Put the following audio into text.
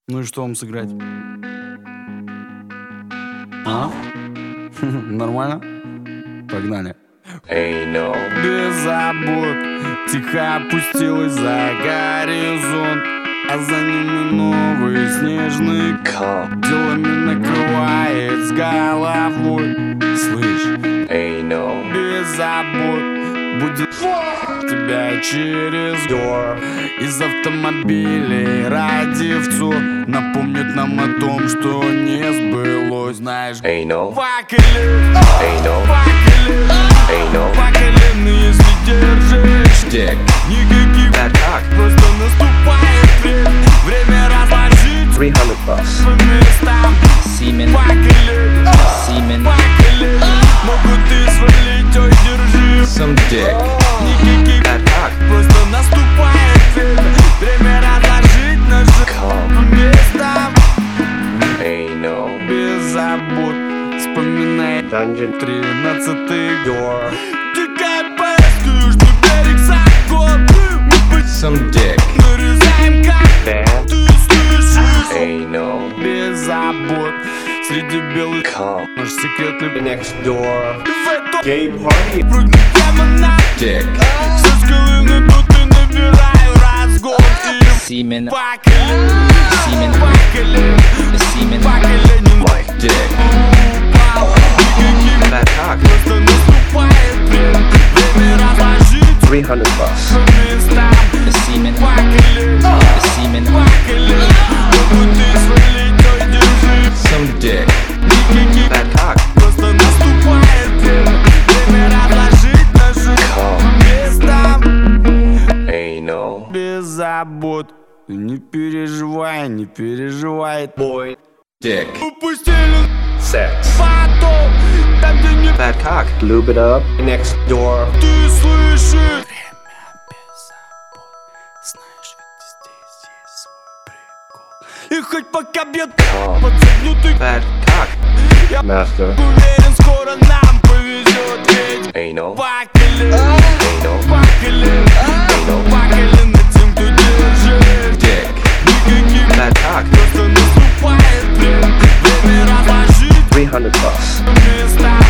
Ну и что вам сыграть? А? Нормально? Погнали. Без забот тихо опустилась за горизонт, а за ними новый снежный ком делами накрывает с головой. Слышь, без забот будет тебя через гор. Из автомобилей радиовцу напомнит нам о том, что не сбылось. Знаешь, факелы, если держишь никаких просто наступает время разложить 300 bucks. по местам. Semen, Факелы, semen, могут и свалить, ой, держи some dick. никаких просто наступает время разложить ножи по местам. Без забот вспоминай Dungeon 13-й гор. Текает поезд, южный берег закон. Мы Some dick. нарезаем как band. ты слышишь. Без забот среди белых наш секретный Next door. в этом Gay party. прыгну прямо на Dick. со скалы найду и набираю разгон. И Semen, факелы, semen, факелы, semen, факелы не like dick. упал. Никаких That cock. просто наступает время разложить 300 bucks. по местам. The semen, Факелы, the semen, факелы, могут и свалить, ой, держи some dick. никаких That cock. просто наступает время разложить ножи по местам. Без забот. Не переживай, не переживай. Boy. Dick. Упустили Sex. потом, там где не That cock. Lube it up. Next door. ты слышишь. Время без забот. Знаешь, ведь здесь есть свой прикол. И хоть пока бьет подсогнутый, That cock. Master. уверен, скоро нам повезет. Ведь факелы, факелы, факелы над тем, кто держит. Dick. Никаких That cock. просто наступает время разложить 300 bucks. по местам.